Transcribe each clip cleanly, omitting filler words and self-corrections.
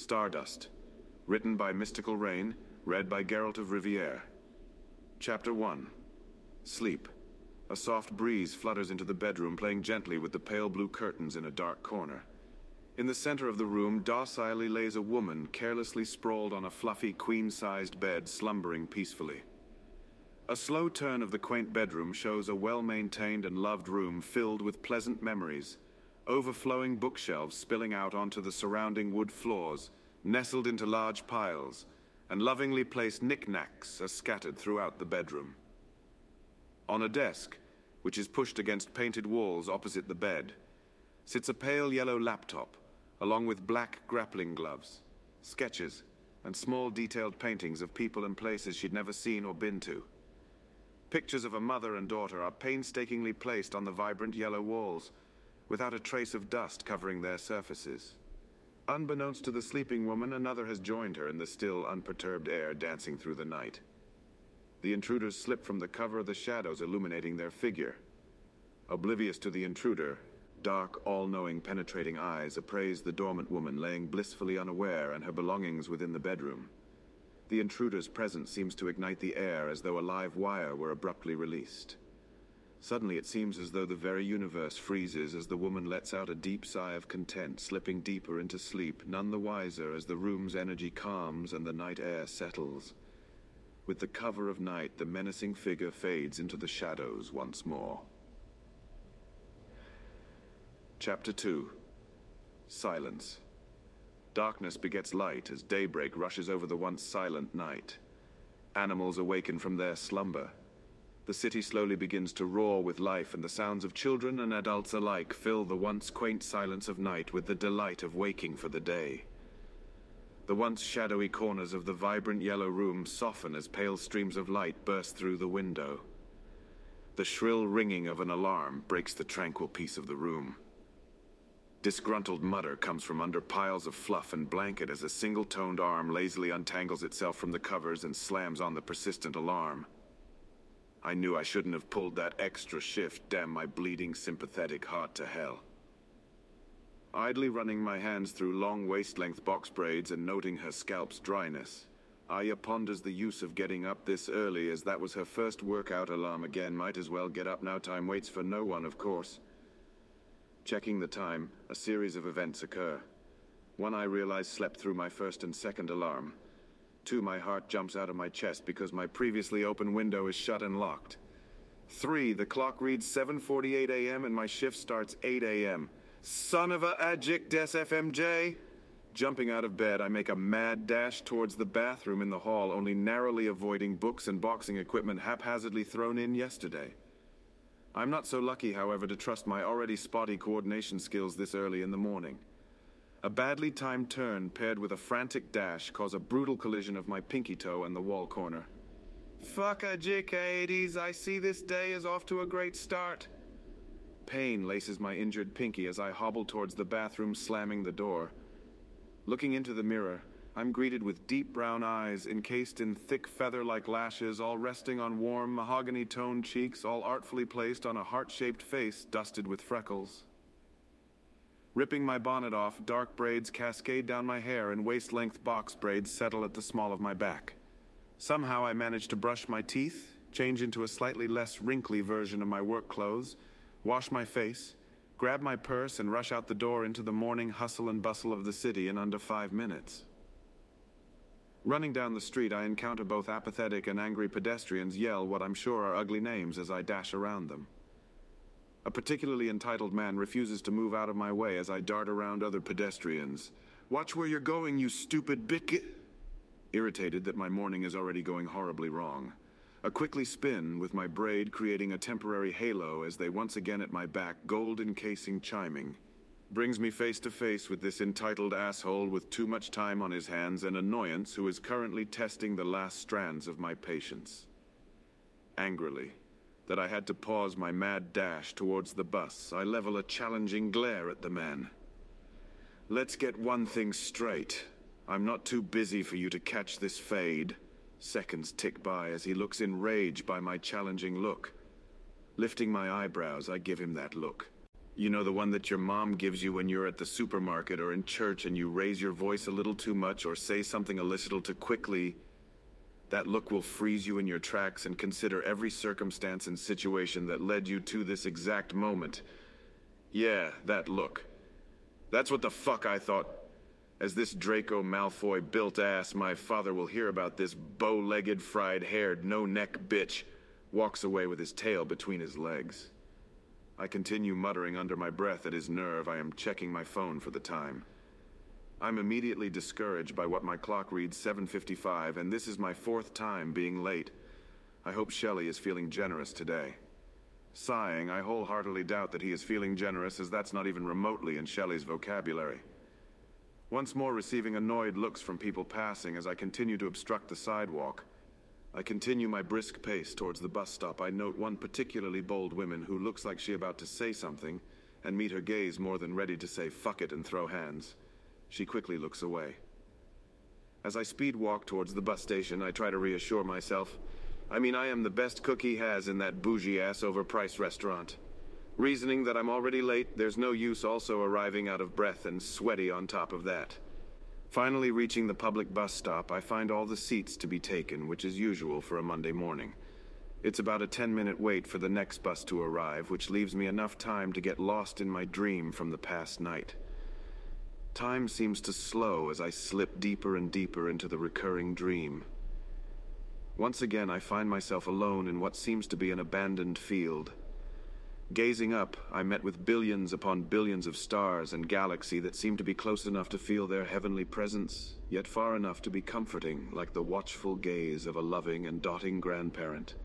Stardust. Written by Mystical Rain, read by Geralt of Riviere. Chapter 1. Sleep. A soft breeze flutters into the bedroom, playing gently with the pale blue curtains in a dark corner. In the center of the room, docilely lays a woman, carelessly sprawled on a fluffy, queen-sized bed, slumbering peacefully. A slow turn of the quaint bedroom shows a well-maintained and loved room filled with pleasant memories, overflowing bookshelves spilling out onto the surrounding wood floors, nestled into large piles, and lovingly placed knickknacks are scattered throughout the bedroom. On a desk, which is pushed against painted walls opposite the bed, sits a pale yellow laptop, along with black grappling gloves, sketches, and small detailed paintings of people and places she'd never seen or been to. Pictures of a mother and daughter are painstakingly placed on the vibrant yellow walls, without a trace of dust covering their surfaces. Unbeknownst to the sleeping woman, another has joined her in the still, unperturbed air dancing through the night. The intruders slip from the cover of the shadows illuminating their figure. Oblivious to the intruder, dark, all-knowing, penetrating eyes appraise the dormant woman laying blissfully unaware and her belongings within the bedroom. The intruder's presence seems to ignite the air as though a live wire were abruptly released. Suddenly it seems as though the very universe freezes as the woman lets out a deep sigh of content, slipping deeper into sleep, none the wiser as the room's energy calms and the night air settles. With the cover of night, the menacing figure fades into the shadows once more. Chapter 2. Silence. Darkness begets light as daybreak rushes over the once silent night. Animals awaken from their slumber. The city slowly begins to roar with life, and the sounds of children and adults alike fill the once quaint silence of night with the delight of waking for the day. The once shadowy corners of the vibrant yellow room soften as pale streams of light burst through the window. The shrill ringing of an alarm breaks the tranquil peace of the room. Disgruntled mutter comes from under piles of fluff and blanket as a single-toned arm lazily untangles itself from the covers and slams on the persistent alarm. I knew I shouldn't have pulled that extra shift, damn my bleeding sympathetic heart to hell. Idly running my hands through long waist-length box braids and noting her scalp's dryness, Aya ponders the use of getting up this early, as that was her first workout alarm again. Might as well get up now, time waits for no one, of course. Checking the time, a series of events occur. 1, I realize slept through my first and second alarm. 2, my heart jumps out of my chest because my previously open window is shut and locked. 3, the clock reads 7:48 a.m. and my shift starts 8 a.m. Son of a adjic des FMJ! Jumping out of bed, I make a mad dash towards the bathroom in the hall, only narrowly avoiding books and boxing equipment haphazardly thrown in yesterday. I'm not so lucky, however, to trust my already spotty coordination skills this early in the morning. A badly timed turn paired with a frantic dash cause a brutal collision of my pinky toe and the wall corner. Fuck a JK80s, I see this day is off to a great start. Pain laces my injured pinky as I hobble towards the bathroom, slamming the door. Looking into the mirror, I'm greeted with deep brown eyes encased in thick feather-like lashes, all resting on warm, mahogany-toned cheeks, all artfully placed on a heart-shaped face dusted with freckles. Ripping my bonnet off, dark braids cascade down my hair and waist-length box braids settle at the small of my back. Somehow I manage to brush my teeth, change into a slightly less wrinkly version of my work clothes, wash my face, grab my purse, and rush out the door into the morning hustle and bustle of the city in under 5 minutes. Running down the street, I encounter both apathetic and angry pedestrians yell what I'm sure are ugly names as I dash around them. A particularly entitled man refuses to move out of my way as I dart around other pedestrians. Watch where you're going, you stupid bitch! Irritated that my morning is already going horribly wrong. A quickly spin, with my braid creating a temporary halo as they once again at my back, gold encasing chiming. Brings me face to face with this entitled asshole with too much time on his hands and annoyance who is currently testing the last strands of my patience. Angrily, that I had to pause my mad dash towards the bus, I level a challenging glare at the man. Let's get one thing straight. I'm not too busy for you to catch this fade. Seconds tick by as he looks enraged by my challenging look. Lifting my eyebrows, I give him that look. You know, the one that your mom gives you when you're at the supermarket or in church and you raise your voice a little too much or say something a little too quickly. That look will freeze you in your tracks and consider every circumstance and situation that led you to this exact moment. Yeah, that look. That's what the fuck I thought. As this Draco Malfoy built ass, my father will hear about this bow-legged, fried-haired, no-neck bitch, walks away with his tail between his legs. I continue muttering under my breath at his nerve. I am checking my phone for the time. I'm immediately discouraged by what my clock reads 7:55, and this is my 4th time being late. I hope Shelley is feeling generous today. Sighing, I wholeheartedly doubt that he is feeling generous, as that's not even remotely in Shelley's vocabulary. Once more receiving annoyed looks from people passing as I continue to obstruct the sidewalk. I continue my brisk pace towards the bus stop. I note one particularly bold woman who looks like she about to say something, and meet her gaze more than ready to say fuck it and throw hands. She quickly looks away. As I speed walk towards the bus station, I try to reassure myself. I mean, I am the best cook he has in that bougie-ass overpriced restaurant. Reasoning that I'm already late, there's no use also arriving out of breath and sweaty on top of that. Finally reaching the public bus stop, I find all the seats to be taken, which is usual for a Monday morning. It's about a 10-minute wait for the next bus to arrive, which leaves me enough time to get lost in my dream from the past night. Time seems to slow as I slip deeper and deeper into the recurring dream. Once again, I find myself alone in what seems to be an abandoned field. Gazing up, I met with billions upon billions of stars and galaxy that seem to be close enough to feel their heavenly presence, yet far enough to be comforting, like the watchful gaze of a loving and doting grandparent.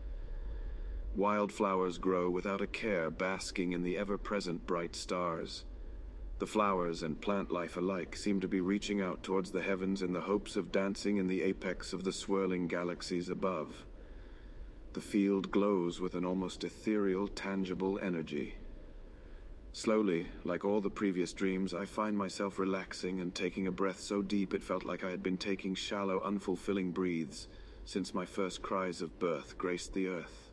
Wildflowers grow without a care, basking in the ever-present bright stars. The flowers and plant life alike seem to be reaching out towards the heavens in the hopes of dancing in the apex of the swirling galaxies above. The field glows with an almost ethereal, tangible energy. Slowly, like all the previous dreams, I find myself relaxing and taking a breath so deep it felt like I had been taking shallow, unfulfilling breaths since my first cries of birth graced the earth.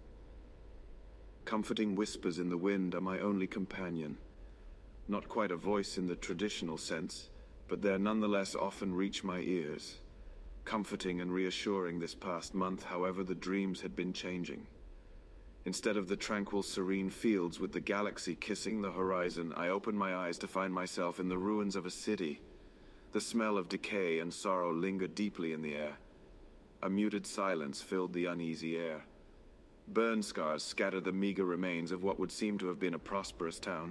Comforting whispers in the wind are my only companion. Not quite a voice in the traditional sense, but they nonetheless often reach my ears. Comforting and reassuring this past month, however, the dreams had been changing. Instead of the tranquil, serene fields with the galaxy kissing the horizon, I opened my eyes to find myself in the ruins of a city. The smell of decay and sorrow lingered deeply in the air. A muted silence filled the uneasy air. Burn scars scattered the meager remains of what would seem to have been a prosperous town.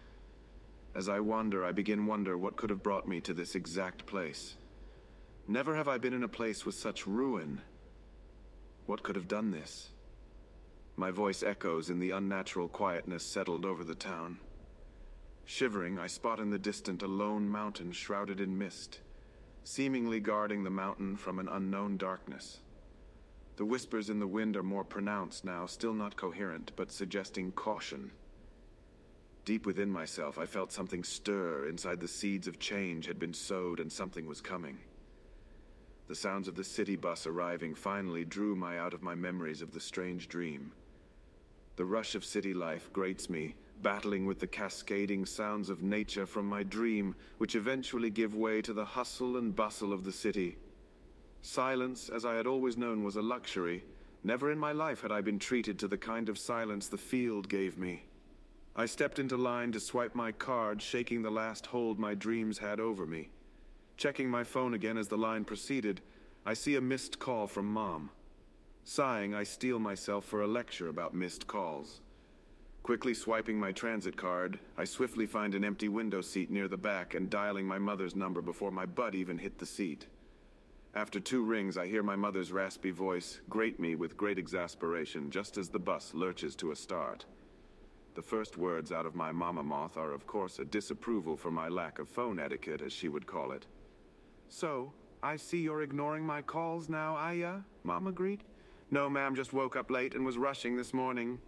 As I wander, I begin wonder what could have brought me to this exact place. Never have I been in a place with such ruin. What could have done this? My voice echoes in the unnatural quietness settled over the town. Shivering, I spot in the distance a lone mountain shrouded in mist, seemingly guarding the mountain from an unknown darkness. The whispers in the wind are more pronounced now, still not coherent, but suggesting caution. Deep within myself, I felt something stir. Inside, the seeds of change had been sowed and something was coming. The sounds of the city bus arriving finally drew me out of my memories of the strange dream. The rush of city life grates me, battling with the cascading sounds of nature from my dream, which eventually give way to the hustle and bustle of the city. Silence, as I had always known, was a luxury. Never in my life had I been treated to the kind of silence the field gave me. I stepped into line to swipe my card, shaking the last hold my dreams had over me. Checking my phone again as the line proceeded, I see a missed call from Mom. Sighing, I steel myself for a lecture about missed calls. Quickly swiping my transit card, I swiftly find an empty window seat near the back and dialing my mother's number before my butt even hit the seat. After 2 rings, I hear my mother's raspy voice grate me with great exasperation just as the bus lurches to a start. The first words out of my mama moth are, of course, a disapproval for my lack of phone etiquette, as she would call it. "So, I see you're ignoring my calls now, Aya?" Mom agreed. "No, ma'am, just woke up late and was rushing this morning."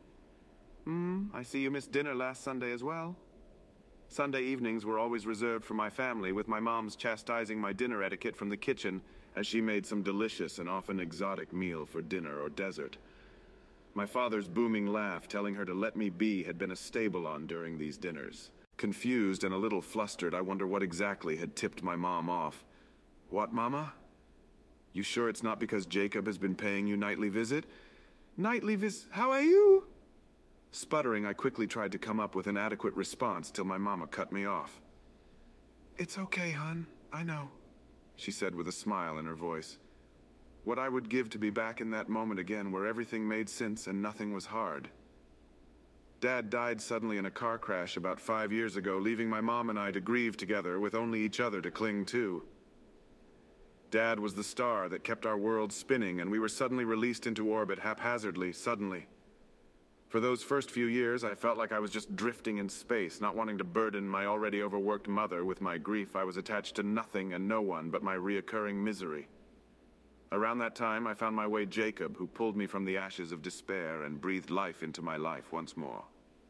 I see you missed dinner last Sunday as well." Sunday evenings were always reserved for my family, with my mom's chastising my dinner etiquette from the kitchen as she made some delicious and often exotic meal for dinner or dessert. My father's booming laugh telling her to let me be had been a stable on during these dinners. Confused and a little flustered, I wonder what exactly had tipped my mom off. What, Mama? You sure it's not because Jacob has been paying you nightly visit? Nightly how are you? Sputtering, I quickly tried to come up with an adequate response till my mama cut me off. It's okay, hon. I know, she said with a smile in her voice. What I would give to be back in that moment again where everything made sense and nothing was hard. Dad died suddenly in a car crash about 5 years ago, leaving my mom and I to grieve together with only each other to cling to. Dad was the star that kept our world spinning, and we were suddenly released into orbit haphazardly, suddenly. For those first few years, I felt like I was just drifting in space, not wanting to burden my already overworked mother with my grief. I was attached to nothing and no one but my reoccurring misery. Around that time, I found my way Jacob, who pulled me from the ashes of despair and breathed life into my life once more.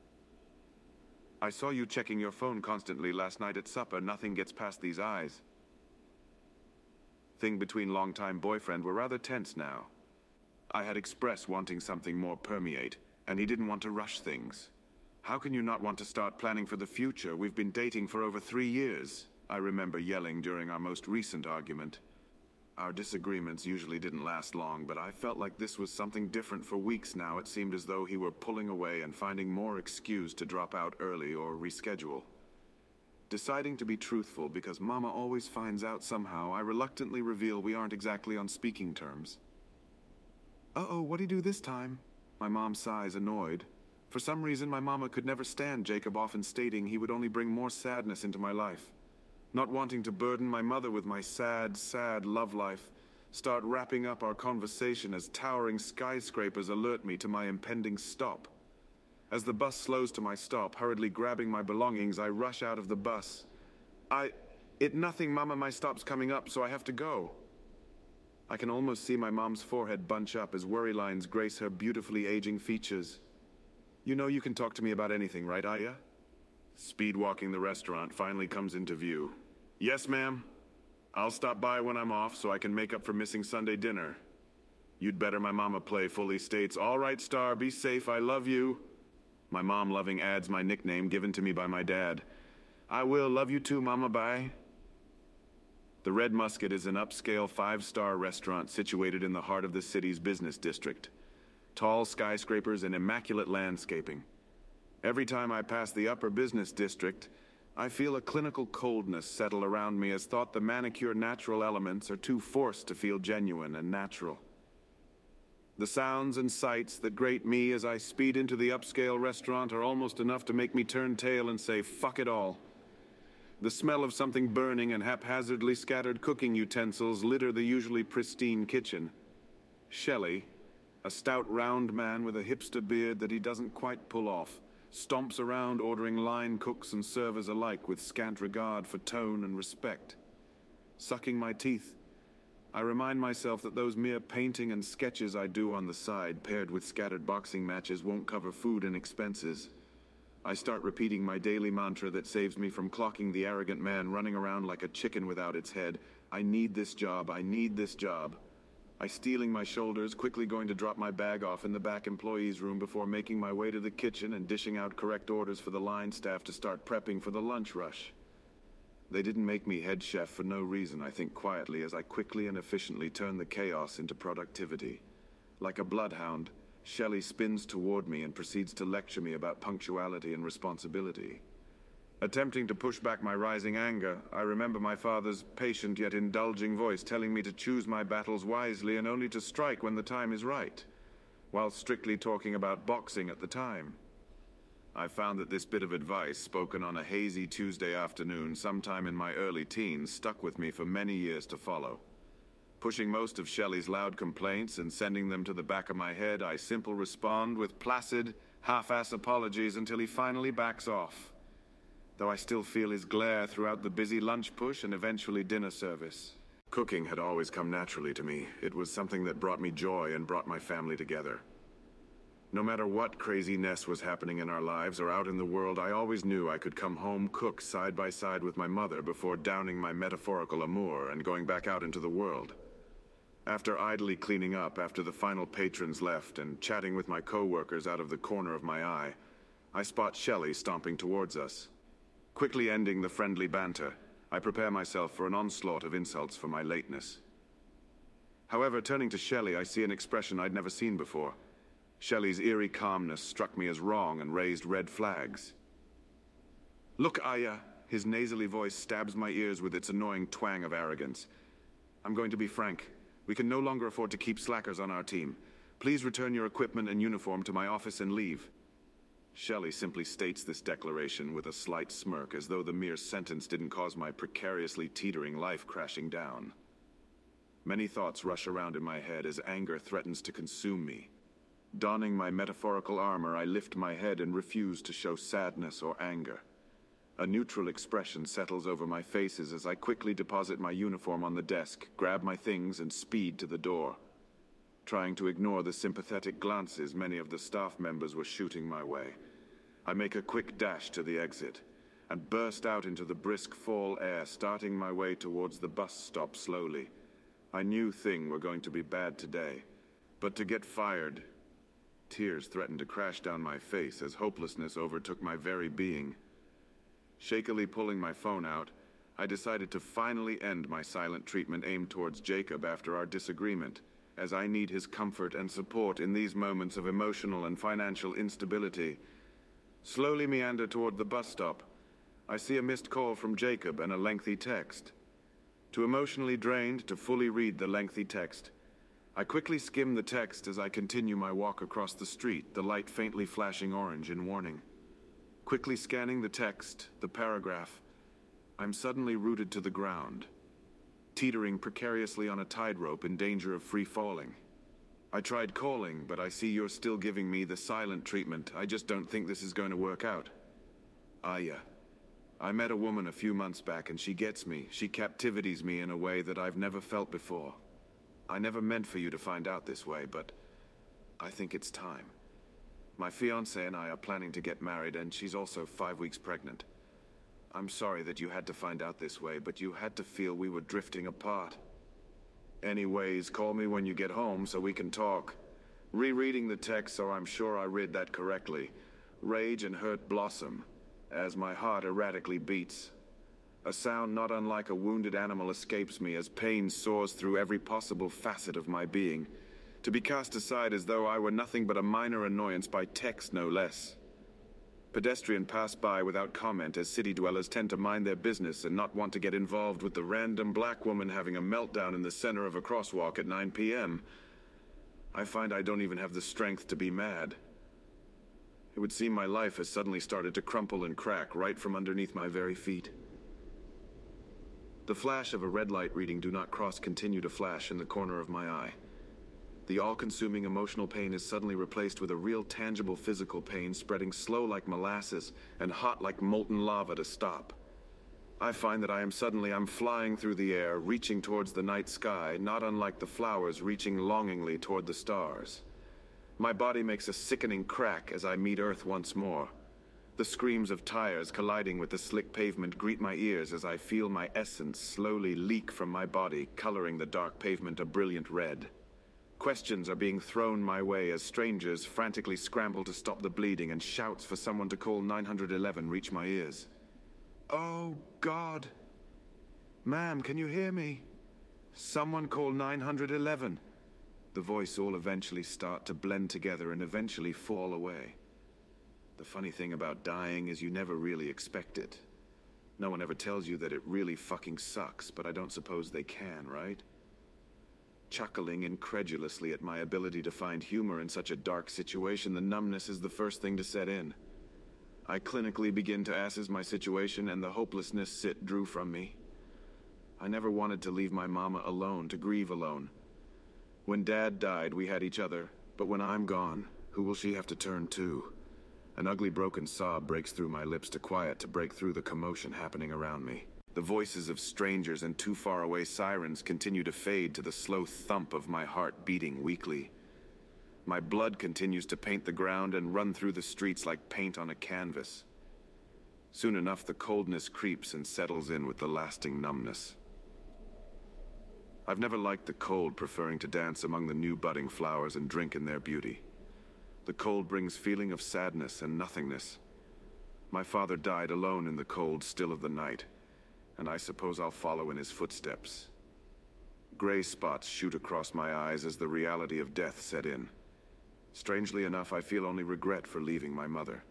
I saw you checking your phone constantly last night at supper. Nothing gets past these eyes. Thing between longtime boyfriend were rather tense now. I had expressed wanting something more permeate, and he didn't want to rush things. How can you not want to start planning for the future? We've been dating for over 3 years, I remember yelling during our most recent argument. Our disagreements usually didn't last long, but I felt like this was something different for weeks now. It seemed as though he were pulling away and finding more excuse to drop out early or reschedule. Deciding to be truthful because Mama always finds out somehow, I reluctantly reveal we aren't exactly on speaking terms. Uh-oh, what'd he do this time? My mom sighs, annoyed. For some reason, my mama could never stand Jacob, often stating he would only bring more sadness into my life. Not wanting to burden my mother with my sad, sad love life, start wrapping up our conversation as towering skyscrapers alert me to my impending stop. As the bus slows to my stop, hurriedly grabbing my belongings, I rush out of the bus. Nothing, Mama, my stop's coming up, so I have to go. I can almost see my mom's forehead bunch up as worry lines grace her beautifully aging features. You know you can talk to me about anything, right, Aya? Speed walking the restaurant finally comes into view. Yes, ma'am. I'll stop by when I'm off so I can make up for missing Sunday dinner. You'd better, my mama playfully states, all right, Star, be safe, I love you. My mom loving adds my nickname given to me by my dad. I will, love you too, Mama, bye. The Red Musket is an upscale 5-star restaurant situated in the heart of the city's business district. Tall skyscrapers and immaculate landscaping. Every time I pass the upper business district, I feel a clinical coldness settle around me as thought the manicured natural elements are too forced to feel genuine and natural. The sounds and sights that grate me as I speed into the upscale restaurant are almost enough to make me turn tail and say, fuck it all. The smell of something burning and haphazardly scattered cooking utensils litter the usually pristine kitchen. Shelley, a stout round man with a hipster beard that he doesn't quite pull off, stomps around ordering line cooks and servers alike with scant regard for tone and respect. Sucking my teeth, I remind myself that those mere painting and sketches I do on the side, paired with scattered boxing matches, won't cover food and expenses. I start repeating my daily mantra that saves me from clocking the arrogant man running around like a chicken without its head. I need this job, I need this job. I stealing my shoulders, quickly going to drop my bag off in the back employees' room before making my way to the kitchen and dishing out correct orders for the line staff to start prepping for the lunch rush. They didn't make me head chef for no reason, I think quietly, as I quickly and efficiently turn the chaos into productivity. Like a bloodhound, Shelley spins toward me and proceeds to lecture me about punctuality and responsibility. Attempting to push back my rising anger, I remember my father's patient yet indulging voice telling me to choose my battles wisely and only to strike when the time is right, while strictly talking about boxing at the time. I found that this bit of advice, spoken on a hazy Tuesday afternoon sometime in my early teens, stuck with me for many years to follow. Pushing most of Shelley's loud complaints and sending them to the back of my head, I simply respond with placid, half-ass apologies until he finally backs off. Though I still feel his glare throughout the busy lunch push and eventually dinner service. Cooking had always come naturally to me. It was something that brought me joy and brought my family together. No matter what craziness was happening in our lives or out in the world, I always knew I could come home, cook side by side with my mother before downing my metaphorical amour and going back out into the world. After idly cleaning up after the final patrons left and chatting with my co-workers out of the corner of my eye, I spot Shelley stomping towards us. Quickly ending the friendly banter, I prepare myself for an onslaught of insults for my lateness. However, turning to Shelley, I see an expression I'd never seen before. Shelley's eerie calmness struck me as wrong and raised red flags. "Look, Aya," his nasally voice stabs my ears with its annoying twang of arrogance. "I'm going to be frank. We can no longer afford to keep slackers on our team. Please return your equipment and uniform to my office and leave." Shelley simply states this declaration with a slight smirk, as though the mere sentence didn't cause my precariously teetering life crashing down. Many thoughts rush around in my head as anger threatens to consume me. Donning my metaphorical armor, I lift my head and refuse to show sadness or anger. A neutral expression settles over my faces as I quickly deposit my uniform on the desk, grab my things, and speed to the door. Trying to ignore the sympathetic glances many of the staff members were shooting my way, I make a quick dash to the exit, and burst out into the brisk fall air, starting my way towards the bus stop slowly. I knew things were going to be bad today, but to get fired... Tears threatened to crash down my face as hopelessness overtook my very being. Shakily pulling my phone out, I decided to finally end my silent treatment aimed towards Jacob after our disagreement, as I need his comfort and support in these moments of emotional and financial instability. Slowly meander toward the bus stop. I see a missed call from Jacob and a lengthy text. Too emotionally drained to fully read the lengthy text, I quickly skim the text as I continue my walk across the street, the light faintly flashing orange in warning. Quickly scanning the text, the paragraph, I'm suddenly rooted to the ground, teetering precariously on a tightrope in danger of free falling. I tried calling, but I see you're still giving me the silent treatment. I just don't think this is going to work out. Aya. I met a woman a few months back and she gets me. She captivities me in a way that I've never felt before. I never meant for you to find out this way, but I think it's time. My fiancé and I are planning to get married, and she's also 5 weeks pregnant. I'm sorry that you had to find out this way, but you had to feel we were drifting apart. Anyways, call me when you get home so we can talk. Rereading the text so I'm sure I read that correctly. Rage and hurt blossom, as my heart erratically beats. A sound not unlike a wounded animal escapes me as pain soars through every possible facet of my being, to be cast aside as though I were nothing but a minor annoyance by text, no less. Pedestrian pass by without comment as city dwellers tend to mind their business and not want to get involved with the random black woman having a meltdown in the center of a crosswalk at 9 p.m. I find I don't even have the strength to be mad. It would seem my life has suddenly started to crumple and crack right from underneath my very feet. The flash of a red light reading "Do not cross" continue to flash in the corner of my eye. The all-consuming emotional pain is suddenly replaced with a real tangible physical pain spreading slow like molasses and hot like molten lava to stop. I find that I'm flying through the air, reaching towards the night sky, not unlike the flowers reaching longingly toward the stars. My body makes a sickening crack as I meet Earth once more. The screams of tires colliding with the slick pavement greet my ears as I feel my essence slowly leak from my body, coloring the dark pavement a brilliant red. Questions are being thrown my way as strangers frantically scramble to stop the bleeding, and shouts for someone to call 911 reach my ears. Oh, God. Ma'am, can you hear me? Someone call 911. The voice all eventually start to blend together and eventually fall away. The funny thing about dying is you never really expect it. No one ever tells you that it really fucking sucks, but I don't suppose they can, right? Chuckling incredulously at my ability to find humor in such a dark situation, the numbness is the first thing to set in. I clinically begin to assess my situation, and the hopelessness drew from me. I never wanted to leave my mama alone, to grieve alone. When Dad died, we had each other, but when I'm gone, who will she have to turn to? An ugly broken sob breaks through my lips to break through the commotion happening around me. The voices of strangers and too far away sirens continue to fade to the slow thump of my heart beating weakly. My blood continues to paint the ground and run through the streets like paint on a canvas. Soon enough, the coldness creeps and settles in with the lasting numbness. I've never liked the cold, preferring to dance among the new budding flowers and drink in their beauty. The cold brings feeling of sadness and nothingness. My father died alone in the cold still of the night, and I suppose I'll follow in his footsteps. Gray spots shoot across my eyes as the reality of death set in. Strangely enough, I feel only regret for leaving my mother.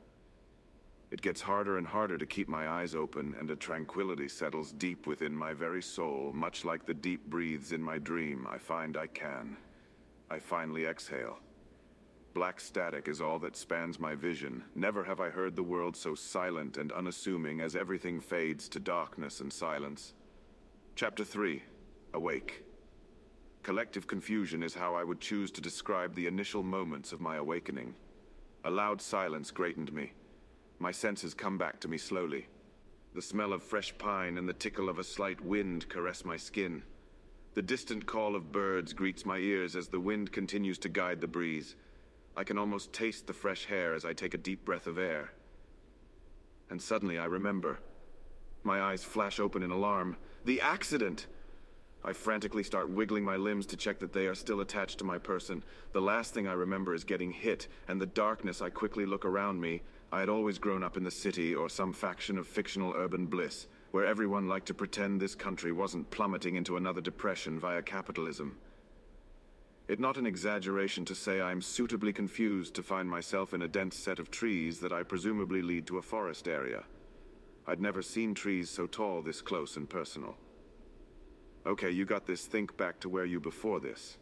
It gets harder and harder to keep my eyes open, and a tranquility settles deep within my very soul, much like the deep breathes in my dream. I find I can. I finally exhale. Black static is all that spans my vision. Never have I heard the world so silent and unassuming as everything fades to darkness and silence. Chapter 3. Awake. Collective confusion is how I would choose to describe the initial moments of my awakening. A loud silence greatened me. My senses come back to me slowly. The smell of fresh pine and the tickle of a slight wind caress my skin. The distant call of birds greets my ears as the wind continues to guide the breeze. I can almost taste the fresh air as I take a deep breath of air. And suddenly I remember. My eyes flash open in alarm. The accident! I frantically start wiggling my limbs to check that they are still attached to my person. The last thing I remember is getting hit, and the darkness. I quickly look around me. I had always grown up in the city or some faction of fictional urban bliss, where everyone liked to pretend this country wasn't plummeting into another depression via capitalism. It's not an exaggeration to say I'm suitably confused to find myself in a dense set of trees that I presumably lead to a forest area. I'd never seen trees so tall, this close and personal. Okay, you got this. Think back to where you before this.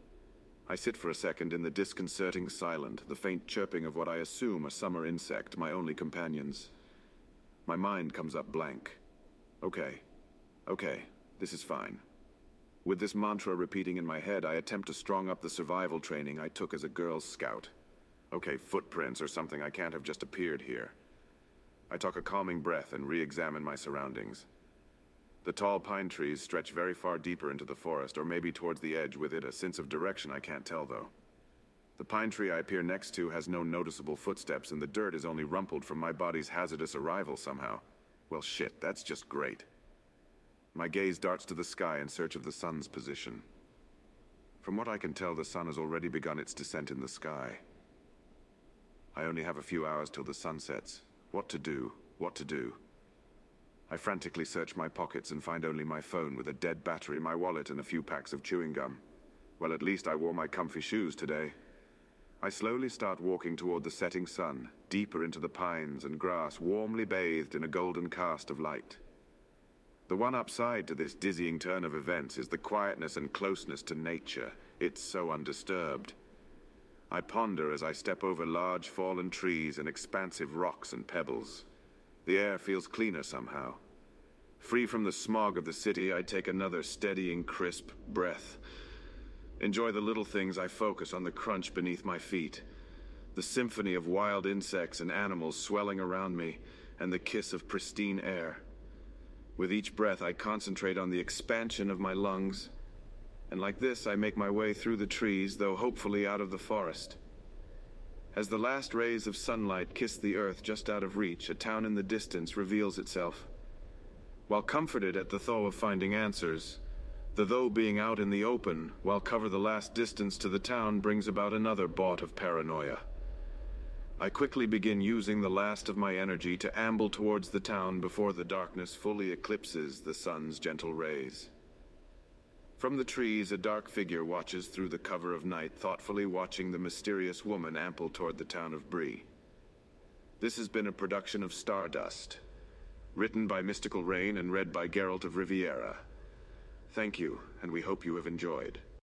I sit for a second in the disconcerting silence, the faint chirping of what I assume a summer insect, my only companions. My mind comes up blank. Okay, this is fine. With this mantra repeating in my head, I attempt to strong up the survival training I took as a Girl Scout. Okay, footprints or something. I can't have just appeared here. I take a calming breath and re-examine my surroundings. The tall pine trees stretch very far deeper into the forest, or maybe towards the edge, with it a sense of direction I can't tell, though. The pine tree I appear next to has no noticeable footsteps, and the dirt is only rumpled from my body's hazardous arrival somehow. Well, shit, that's just great. My gaze darts to the sky in search of the sun's position. From what I can tell, the sun has already begun its descent in the sky. I only have a few hours till the sun sets. What to do? What to do? I frantically search my pockets and find only my phone with a dead battery, my wallet, and a few packs of chewing gum. Well, at least I wore my comfy shoes today. I slowly start walking toward the setting sun, deeper into the pines and grass, warmly bathed in a golden cast of light. The one upside to this dizzying turn of events is the quietness and closeness to nature. It's so undisturbed. I ponder as I step over large fallen trees and expansive rocks and pebbles. The air feels cleaner somehow. Free from the smog of the city, I take another steadying, crisp breath. Enjoy the little things. I focus on the crunch beneath my feet. The symphony of wild insects and animals swelling around me, and the kiss of pristine air. With each breath, I concentrate on the expansion of my lungs. And like this, I make my way through the trees, though hopefully out of the forest. As the last rays of sunlight kiss the earth just out of reach, a town in the distance reveals itself. While comforted at the thought of finding answers, the though being out in the open while cover the last distance to the town brings about another bout of paranoia. I quickly begin using the last of my energy to amble towards the town before the darkness fully eclipses the sun's gentle rays. From the trees, a dark figure watches through the cover of night, thoughtfully watching the mysterious woman amble toward the town of Bree. This has been a production of Stardust, written by Mystical Rain and read by Geralt of Riviera. Thank you, and we hope you have enjoyed.